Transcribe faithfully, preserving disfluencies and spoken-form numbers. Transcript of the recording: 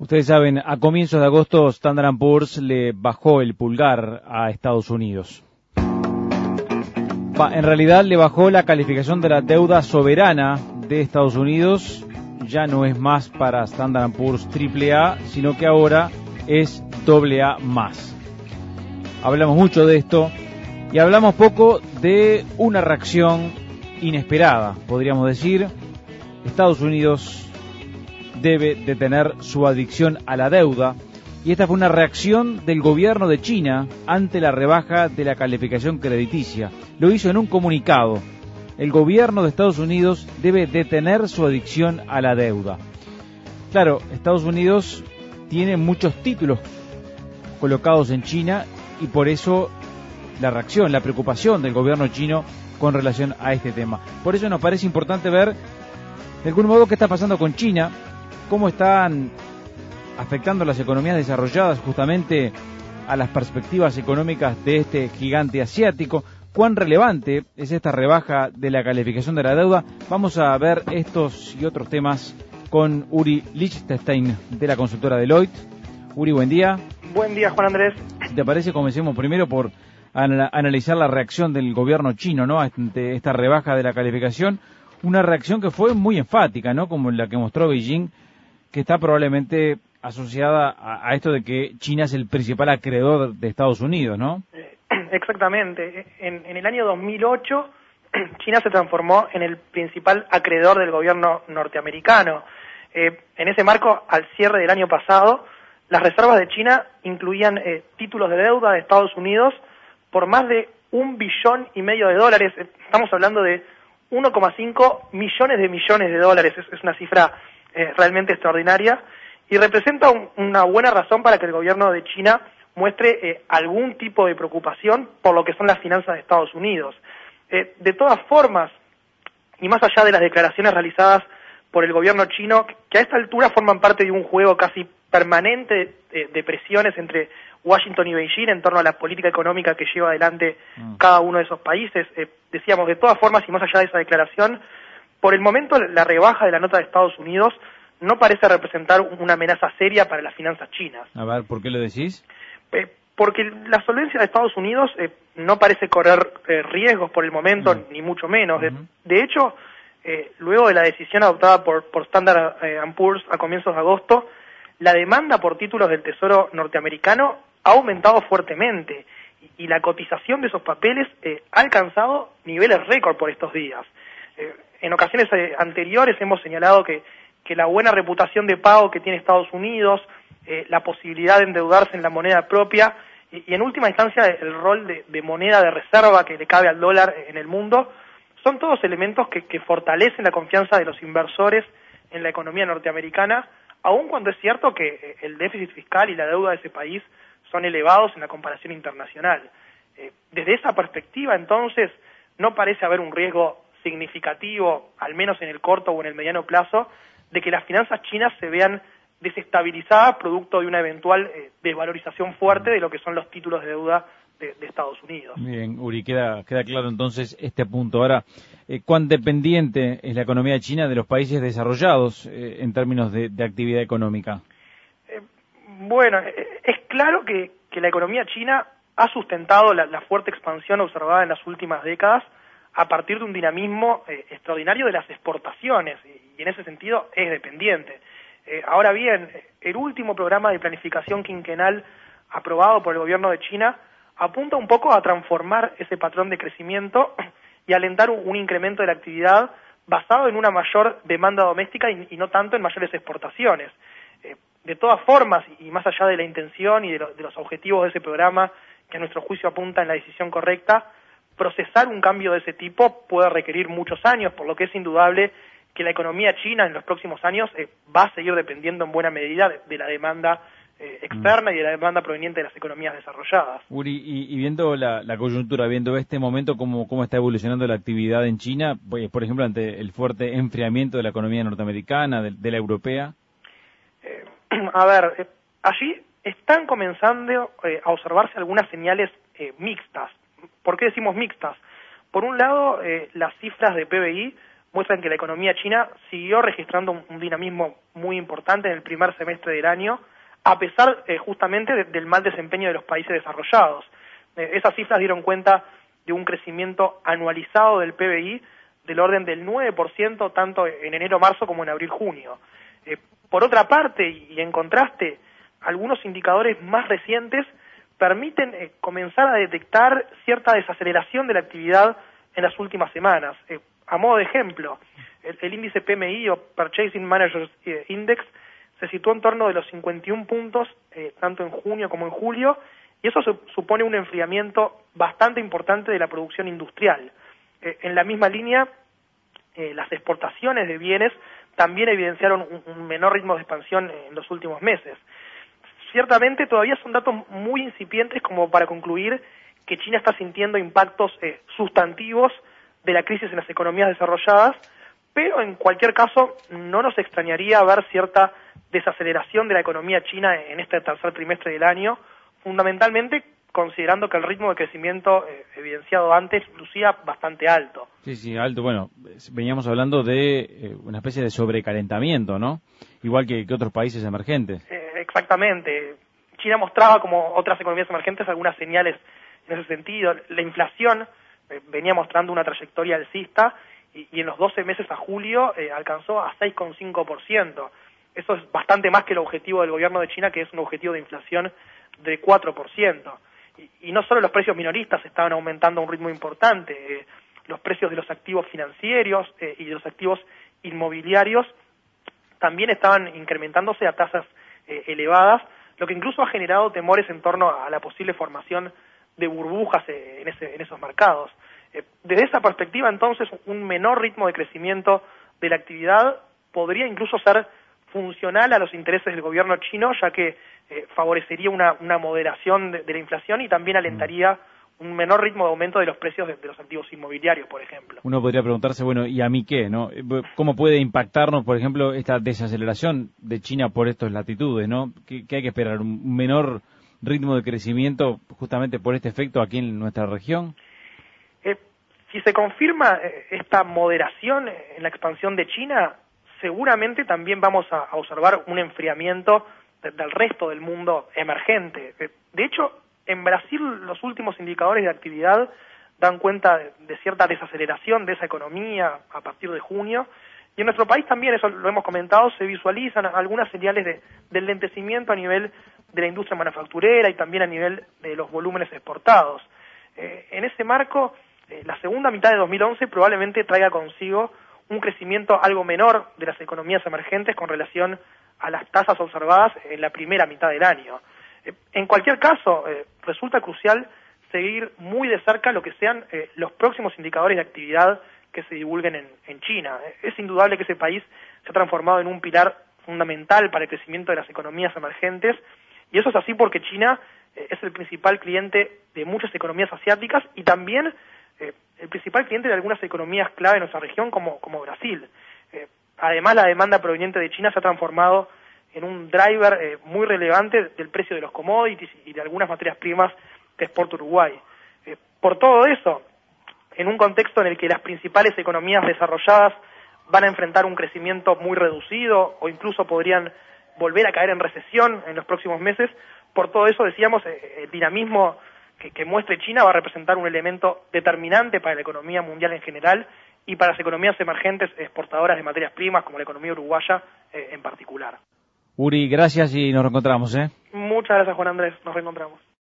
Ustedes saben, a comienzos de agosto Standard and Poor's le bajó el pulgar a Estados Unidos. En realidad le bajó la calificación de la deuda soberana de Estados Unidos. Ya no es más para Standard and Poor's triple A, sino que ahora es doble A más. Hablamos mucho de esto y hablamos poco de una reacción inesperada, podríamos decir. Estados Unidos debe detener su adicción a la deuda, y esta fue una reacción del gobierno de China ante la rebaja de la calificación crediticia. Lo hizo en un comunicado. El gobierno de Estados Unidos debe detener su adicción a la deuda. Claro, Estados Unidos tiene muchos títulos colocados en China y por eso la reacción, la preocupación del gobierno chino con relación a este tema. Por eso nos parece importante ver de algún modo qué está pasando con China, cómo están afectando las economías desarrolladas justamente a las perspectivas económicas de este gigante asiático. ¿Cuán relevante es esta rebaja de la calificación de la deuda? Vamos a ver estos y otros temas con Uri Lichtenstein de la consultora Deloitte. Uri, buen día. Buen día, Juan Andrés. ¿Te parece? Comencemos primero por anal- analizar la reacción del gobierno chino, ¿no?, ante esta rebaja de la calificación. Una reacción que fue muy enfática, ¿no?, como la que mostró Beijing, que está probablemente asociada a, a esto de que China es el principal acreedor de Estados Unidos, ¿no? Exactamente. En, en el año dos mil ocho, China se transformó en el principal acreedor del gobierno norteamericano. Eh, en ese marco, al cierre del año pasado, las reservas de China incluían eh, títulos de deuda de Estados Unidos por más de un billón y medio de dólares. Estamos hablando de uno coma cinco millones de millones de dólares. Es, es una cifra eh, realmente extraordinaria y representa un, una buena razón para que el gobierno de China muestre eh, algún tipo de preocupación por lo que son las finanzas de Estados Unidos. Eh, de todas formas, y más allá de las declaraciones realizadas por el gobierno chino, que a esta altura forman parte de un juego casi permanente de, de presiones entre Washington y Beijing en torno a la política económica que lleva adelante mm. cada uno de esos países, eh, decíamos, de todas formas, y más allá de esa declaración, por el momento la rebaja de la nota de Estados Unidos no parece representar una amenaza seria para las finanzas chinas. A ver, ¿por qué lo decís? Eh, porque la solvencia de Estados Unidos eh, no parece correr eh, riesgos por el momento, mm. ni mucho menos. De, uh-huh. de hecho, eh, luego de la decisión adoptada por, por Standard and Poor's a comienzos de agosto, la demanda por títulos del Tesoro norteamericano ha aumentado fuertemente y, y la cotización de esos papeles eh, ha alcanzado niveles récord por estos días. Eh, en ocasiones eh, anteriores hemos señalado que, que la buena reputación de pago que tiene Estados Unidos, Eh, la posibilidad de endeudarse en la moneda propia y, y en última instancia el rol de, de moneda de reserva que le cabe al dólar en el mundo, son todos elementos que, que fortalecen la confianza de los inversores en la economía norteamericana, aun cuando es cierto que el déficit fiscal y la deuda de ese país son elevados en la comparación internacional. Eh, desde esa perspectiva, entonces, no parece haber un riesgo significativo, al menos en el corto o en el mediano plazo, de que las finanzas chinas se vean desestabilizada producto de una eventual eh, desvalorización fuerte de lo que son los títulos de deuda de, de Estados Unidos. Bien, Uri, queda, queda claro entonces este punto. Ahora, eh, ¿cuán dependiente es la economía china de los países desarrollados eh, en términos de, de actividad económica? Eh, bueno, eh, es claro que, que la economía china ha sustentado la, la fuerte expansión observada en las últimas décadas a partir de un dinamismo eh, extraordinario de las exportaciones y, y en ese sentido es dependiente. Eh, ahora bien, el último programa de planificación quinquenal aprobado por el gobierno de China apunta un poco a transformar ese patrón de crecimiento y alentar un, un incremento de la actividad basado en una mayor demanda doméstica y, y no tanto en mayores exportaciones. Eh, de todas formas, y más allá de la intención y de, lo, de los objetivos de ese programa, que a nuestro juicio apunta en la decisión correcta, procesar un cambio de ese tipo puede requerir muchos años, por lo que es indudable que la economía china en los próximos años eh, va a seguir dependiendo en buena medida de, de la demanda eh, externa mm. y de la demanda proveniente de las economías desarrolladas. Uri, y, y viendo la, la coyuntura, viendo este momento, cómo, cómo está evolucionando la actividad en China, pues, por ejemplo, ante el fuerte enfriamiento de la economía norteamericana, de, de la europea. Eh, a ver, eh, allí están comenzando eh, a observarse algunas señales eh, mixtas. ¿Por qué decimos mixtas? Por un lado, eh, las cifras de P B I muestran que la economía china siguió registrando un, un dinamismo muy importante en el primer semestre del año, a pesar eh, justamente de, del mal desempeño de los países desarrollados. Eh, esas cifras dieron cuenta de un crecimiento anualizado del P B I del orden del nueve por ciento tanto en enero-marzo como en abril-junio. Eh, por otra parte, y en contraste, algunos indicadores más recientes permiten eh, comenzar a detectar cierta desaceleración de la actividad en las últimas semanas. Eh, a modo de ejemplo, el, el índice P M I o Purchasing Managers Index se situó en torno de los cincuenta y un puntos, eh, tanto en junio como en julio, y eso su, supone un enfriamiento bastante importante de la producción industrial. Eh, en la misma línea, eh, las exportaciones de bienes también evidenciaron un, un menor ritmo de expansión en los últimos meses. Ciertamente todavía son datos muy incipientes como para concluir que China está sintiendo impactos eh, sustantivos de la crisis en las economías desarrolladas, pero en cualquier caso no nos extrañaría ver cierta desaceleración de la economía china en este tercer trimestre del año, fundamentalmente considerando que el ritmo de crecimiento eh, evidenciado antes lucía bastante alto. Sí, sí, alto. Bueno, veníamos hablando de eh, una especie de sobrecalentamiento, ¿no? Igual que, que otros países emergentes. Eh, exactamente. China mostraba, como otras economías emergentes, algunas señales en ese sentido. La inflación eh, venía mostrando una trayectoria alcista y, y en los doce meses a julio eh, alcanzó a seis coma cinco por ciento. Eso es bastante más que el objetivo del gobierno de China, que es un objetivo de inflación de cuatro por ciento. Y, y no solo los precios minoristas estaban aumentando a un ritmo importante, eh, los precios de los activos financieros eh, y de los activos inmobiliarios también estaban incrementándose a tasas eh, elevadas, lo que incluso ha generado temores en torno a la posible formación de burbujas eh, en, ese, en esos mercados. Eh, desde esa perspectiva, entonces, un menor ritmo de crecimiento de la actividad podría incluso ser funcional a los intereses del gobierno chino, ya que eh, favorecería una, una moderación de, de la inflación y también alentaría un menor ritmo de aumento de los precios de, de los activos inmobiliarios, por ejemplo. Uno podría preguntarse, bueno, ¿y a mí qué, no? ¿Cómo puede impactarnos, por ejemplo, esta desaceleración de China por estas latitudes, no? ¿Qué, qué hay que esperar? ¿Un menor ritmo de crecimiento justamente por este efecto aquí en nuestra región? Eh, si se confirma eh, esta moderación en la expansión de China, seguramente también vamos a, a observar un enfriamiento de, del resto del mundo emergente. Eh, de hecho, en Brasil los últimos indicadores de actividad dan cuenta de, de cierta desaceleración de esa economía a partir de junio, y en nuestro país también, eso lo hemos comentado, se visualizan algunas señales de, de lentecimiento a nivel de la industria manufacturera y también a nivel de los volúmenes exportados. Eh, en ese marco, eh, la segunda mitad de dos mil once probablemente traiga consigo un crecimiento algo menor de las economías emergentes con relación a las tasas observadas en la primera mitad del año. Eh, en cualquier caso, eh, resulta crucial seguir muy de cerca lo que sean eh, los próximos indicadores de actividad que se divulguen en, en China. Es indudable que ese país se ha transformado en un pilar fundamental para el crecimiento de las economías emergentes, y eso es así porque China eh, es el principal cliente de muchas economías asiáticas y también eh, el principal cliente de algunas economías clave en nuestra región como, como Brasil. Eh, además, la demanda proveniente de China se ha transformado en un driver eh, muy relevante del precio de los commodities y de algunas materias primas que exporta Uruguay. Eh, por todo eso, en un contexto en el que las principales economías desarrolladas van a enfrentar un crecimiento muy reducido o incluso podrían volver a caer en recesión en los próximos meses, por todo eso, decíamos, eh, el dinamismo que, que muestre China va a representar un elemento determinante para la economía mundial en general y para las economías emergentes exportadoras de materias primas, como la economía uruguaya eh, en particular. Uri, gracias y nos reencontramos, ¿eh? Muchas gracias, Juan Andrés. Nos reencontramos.